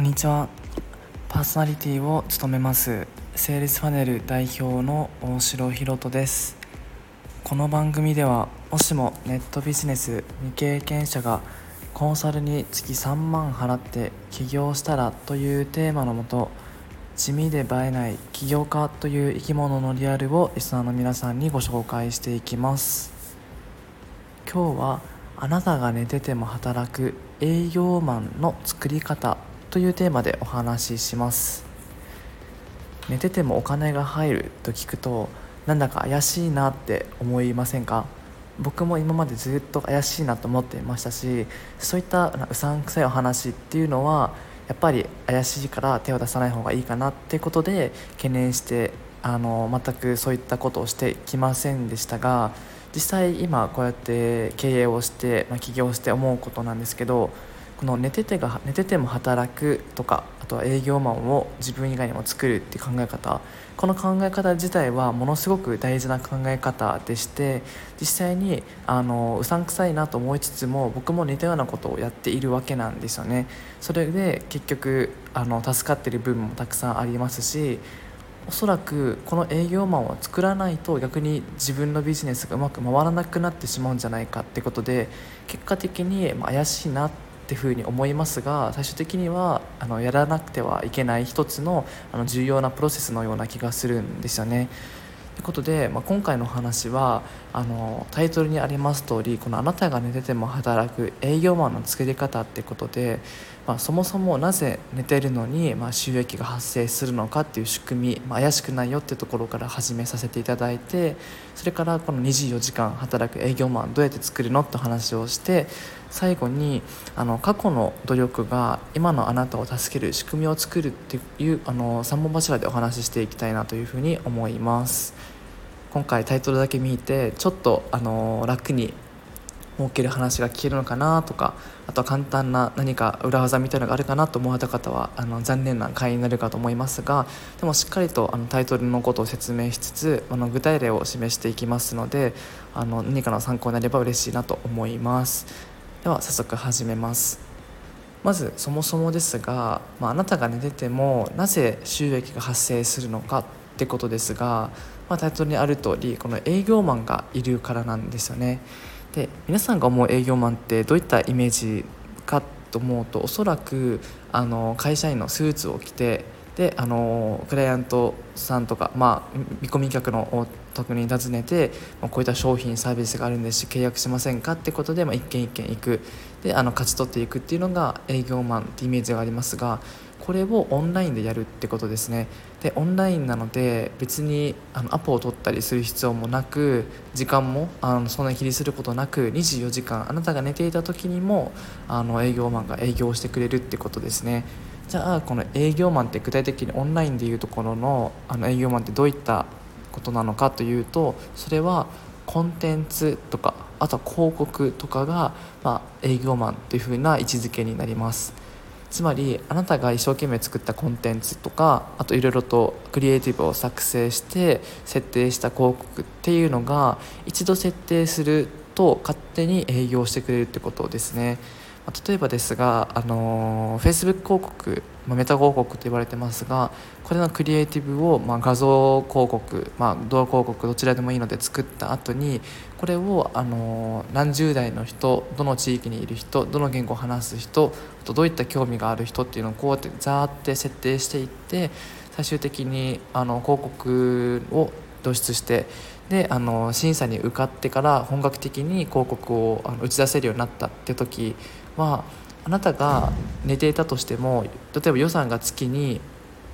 こんにちは。パーソナリティを務めますセールスファネル代表の大城博人です。この番組ではもしもネットビジネス未経験者がコンサルに月3万払って起業したらというテーマのもと、地味で映えない起業家という生き物のリアルをリスナーの皆さんにご紹介していきます。今日はあなたが寝てても働く営業マンの作り方というテーマでお話しします。寝ててもお金が入ると聞くとなんだか怪しいなって思いませんか？僕も今までずっと怪しいなと思っていましたし、そういったうさんくさいお話っていうのはやっぱり怪しいから手を出さない方がいいかなってことで懸念して全くそういったことをしてきませんでしたが、実際今こうやって経営をして、起業して思うことなんですけど、この寝てても働くとか、あとは営業マンを自分以外にも作るっていう考え方、この考え方自体はものすごく大事な考え方でして、実際にうさんくさいなと思いつつも僕も似たようなことをやっているわけなんですよね。それで結局助かっている部分もたくさんありますし、おそらくこの営業マンを作らないと逆に自分のビジネスがうまく回らなくなってしまうんじゃないかってことで、結果的に怪しいなっていうふうに思いますが、最終的にはやらなくてはいけない一つの重要なプロセスのような気がするんですよね。ということで、今回の話はタイトルにあります通り、このあなたが寝てても働く営業マンの作り方ってことで、そもそもなぜ寝てるのに、収益が発生するのかっていう仕組み、怪しくないよっていうところから始めさせていただいて、それからこの24時間働く営業マンどうやって作るのって話をして、最後に過去の努力が今のあなたを助ける仕組みを作るっていう三本柱でお話ししていきたいなというふうに思います。今回タイトルだけ見てちょっと楽に儲ける話が聞けるのかなとか、あとは簡単な何か裏技みたいなのがあるかなと思われた方は残念な回になるかと思いますが、でもしっかりとタイトルのことを説明しつつ具体例を示していきますので、何かの参考になれば嬉しいなと思います。では早速始めます。まずそもそもですが、あなたが寝ててもなぜ収益が発生するのかってことですが、タイトルにある通りこの営業マンがいるからなんですよね。で、皆さんが思う営業マンってどういったイメージかと思うと、おそらく会社員のスーツを着て、でクライアントさんとか、見込み客のお宅に訪ねて、こういった商品サービスがあるんですし契約しませんかってことで、一軒一軒行く、で勝ち取っていくっていうのが営業マンってイメージがありますが、これをオンラインでやるってことですね。でオンラインなので別にアポを取ったりする必要もなく、時間もそんなに気にすることなく、24時間あなたが寝ていた時にも営業マンが営業してくれるってことですね。じゃあこの営業マンって具体的にオンラインでいうところの営業マンってどういったことなのかというと、それはコンテンツとか、あとは広告とかが、営業マンというふうな位置づけになります。つまりあなたが一生懸命作ったコンテンツとか、あといろいろとクリエイティブを作成して設定した広告っていうのが一度設定すると勝手に営業してくれるってことですね。例えばですがFacebook 広告、メタ広告と言われてますが、これのクリエイティブを、画像広告、動画広告どちらでもいいので作った後に、これを何十代の人、どの地域にいる人、どの言語を話す人、あとどういった興味がある人っていうのをこうやってザーって設定していって、最終的に広告を導出して、で審査に受かってから本格的に広告を打ち出せるようになったって時は、あなたが寝ていたとしても、例えば予算が月に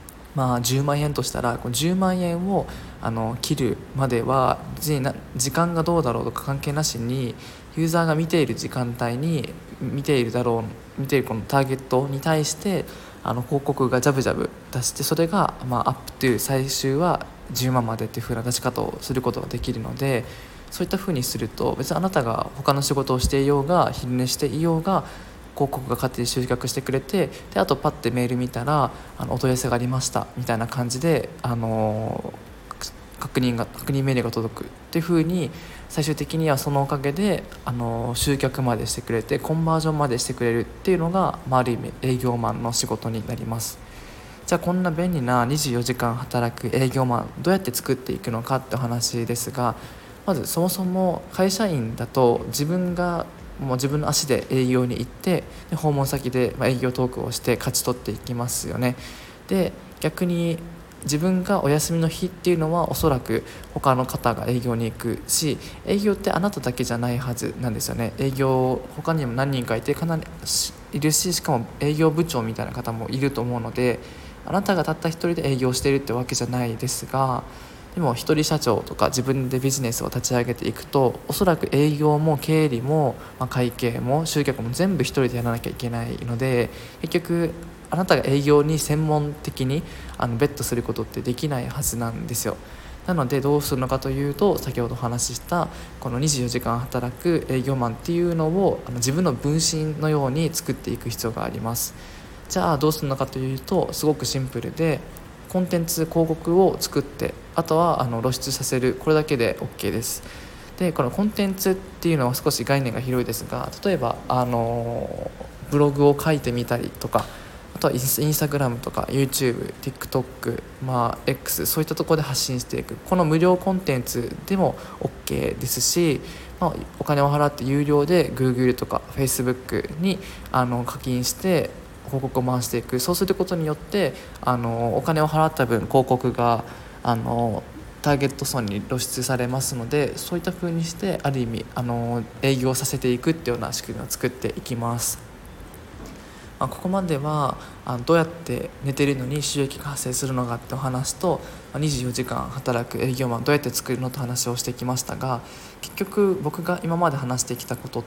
10万円としたら、この10万円を切るまでは別に時間がどうだろうとか関係なしに、ユーザーが見ている時間帯に見ているこのターゲットに対して広告がジャブジャブ出して、それがアップという最終は10万までっていう風な出し方をすることができるので、そういった風にすると別にあなたが他の仕事をしていようが昼寝していようが広告が勝手に集客してくれて、であとパッてメール見たらお問い合わせがありましたみたいな感じで確認命令が届くっていう風に、最終的にはそのおかげで集客までしてくれてコンバージョンまでしてくれるっていうのが、ある意味営業マンの仕事になります。じゃあこんな便利な24時間働く営業マンどうやって作っていくのかってお話ですが、まずそもそも会社員だと自分の足で営業に行って、で訪問先で営業トークをして勝ち取っていきますよね。で逆に自分がお休みの日っていうのはおそらく他の方が営業に行くし、営業ってあなただけじゃないはずなんですよね。営業他にも何人かいてかなりいるし、しかも営業部長みたいな方もいると思うので、あなたがたった一人で営業しているってわけじゃないですが、でも一人社長とか自分でビジネスを立ち上げていくと、おそらく営業も経理も、会計も集客も全部一人でやらなきゃいけないので、結局あなたが営業に専門的にベットすることってできないはずなんですよ。なのでどうするのかというと、先ほどお話ししたこの24時間働く営業マンっていうのを自分の分身のように作っていく必要があります。じゃあどうするのかというと、すごくシンプルで、コンテンツ広告を作って、あとは露出させる、これだけで OK です。でこのコンテンツっていうのは少し概念が広いですが、例えばブログを書いてみたりとか、あとはインスタグラムとか YouTube、TikTok、X、そういったところで発信していく、この無料コンテンツでも OK ですし、お金を払って有料で Google とか Facebook に課金して広告を回していく。そうすることによってお金を払った分広告がターゲット層に露出されますので、そういった風にしてある意味営業させていくっていうような仕組みを作っていきます。ここまではどうやって寝てるのに収益が発生するのかってお話と、24時間働く営業マンどうやって作るのって話をしてきましたが、結局僕が今まで話してきたことって、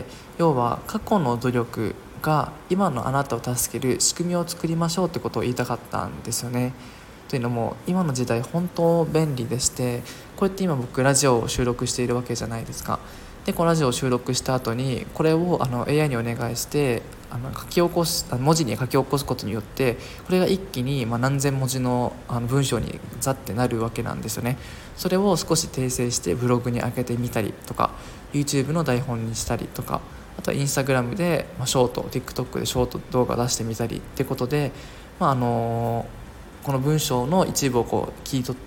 要は過去の努力が今のあなたを助ける仕組みを作りましょうってことを言いたかったんですよね。というのも今の時代本当便利でして、こうやって今僕ラジオを収録しているわけじゃないですか。でこのラジオを収録した後にこれをAI にお願いして文字に書き起こすことによって、これが一気に何千文字の文章にザッてなるわけなんですよね。それを少し訂正してブログに上げてみたりとか、 YouTube の台本にしたりとか、あとは Instagram でショート、 TikTok でショート動画出してみたりってことで、この文章の一部を切り取って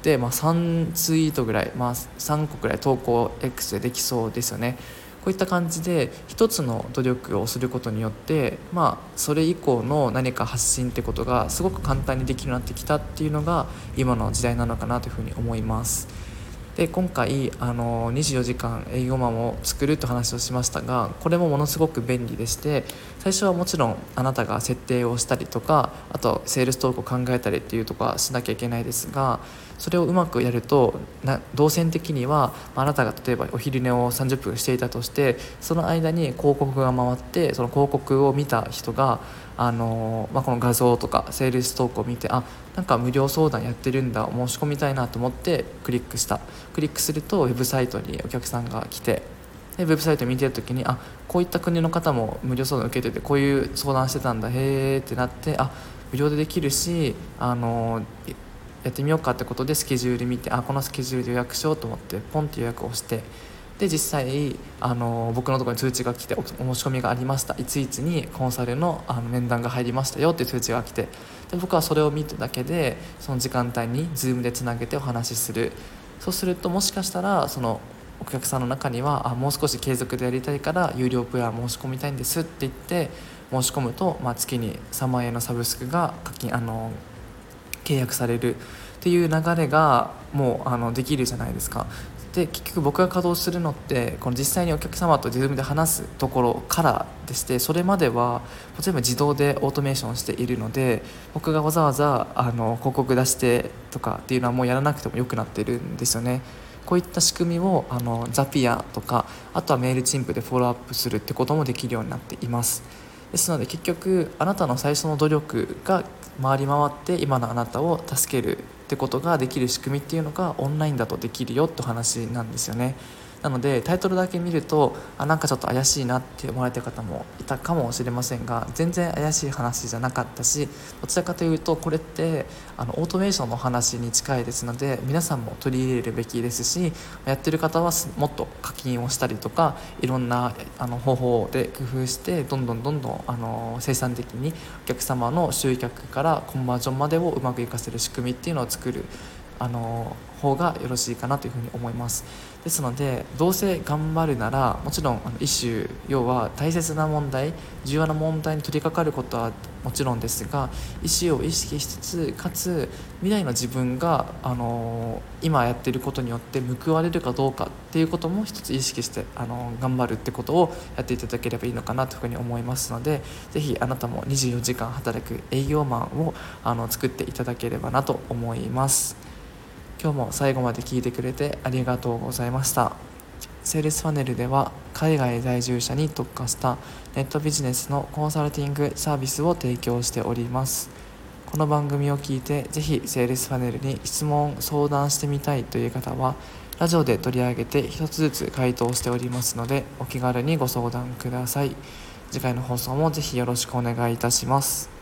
、3ツイートぐらい、3個ぐらい投稿 X でできそうですよね。こういった感じで一つの努力をすることによって、それ以降の何か発信ってことがすごく簡単にできるようになってきたっていうのが今の時代なのかなというふうに思います。で今回24時間営業マンを作るという話をしましたが、これもものすごく便利でして、最初はもちろんあなたが設定をしたりとか、あとセールストークを考えたりっていうところはしなきゃいけないですが、それをうまくやると動線的にはあなたが例えばお昼寝を30分していたとして、その間に広告が回って、その広告を見た人がこの画像とかセールストークを見て、なんか無料相談やってるんだ、申し込みたいなと思ってクリックするとウェブサイトにお客さんが来て、でウェブサイト見てる時にこういった国の方も無料相談受けててこういう相談してたんだ、へーってなって、無料でできるしやってみようかってことでスケジュール見て、このスケジュールで予約しようと思ってポンって予約をして、で実際僕のところに通知が来て、お申し込みがありました、いついつにコンサルの面談が入りましたよっていう通知が来て、で僕はそれを見ただけでその時間帯に Zoom でつなげてお話しする。そうするともしかしたらそのお客さんの中にはもう少し継続でやりたいから有料プラン申し込みたいんですって言って申し込むと、月に3万円のサブスクが契約されるっていう流れがもうできるじゃないですか。で結局僕が稼働するのってこの実際にお客様と Zoom で話すところからでして、それまでは全部自動でオートメーションしているので、僕がわざわざ広告出してとかっていうのはもうやらなくてもよくなっているんですよね。こういった仕組みをザピアとか、あとはメールチンプでフォローアップするってこともできるようになっています。ですので結局あなたの最初の努力が回り回って今のあなたを助けるってことができる仕組みっていうのがオンラインだとできるよって話なんですよね。 なのでタイトルだけ見るとなんかちょっと怪しいなって思われてる方もいたかもしれませんが、全然怪しい話じゃなかったし、どちらかというとこれってオートメーションの話に近いですので、皆さんも取り入れるべきですし、やってる方はもっと課金をしたりとか、いろんな方法で工夫してどんどん生産的にお客様の集客からコンバージョンまでをうまくいかせる仕組みっていうのを作る方がよろしいかなというふうに思います。ですのでどうせ頑張るなら、もちろんイシュー、要は大切な問題、重要な問題に取り掛かることはもちろんですが、イシューを意識しつつ、かつ未来の自分が今やっていることによって報われるかどうかっていうことも一つ意識して頑張るってことをやっていただければいいのかなというふうに思いますので、ぜひあなたも24時間働く営業マンを作っていただければなと思います。今日も最後まで聞いてくれてありがとうございました。セールスファネルでは海外在住者に特化したネットビジネスのコンサルティングサービスを提供しております。この番組を聞いてぜひセールスファネルに質問相談してみたいという方は、ラジオで取り上げて一つずつ回答しておりますので、お気軽にご相談ください。次回の放送もぜひよろしくお願いいたします。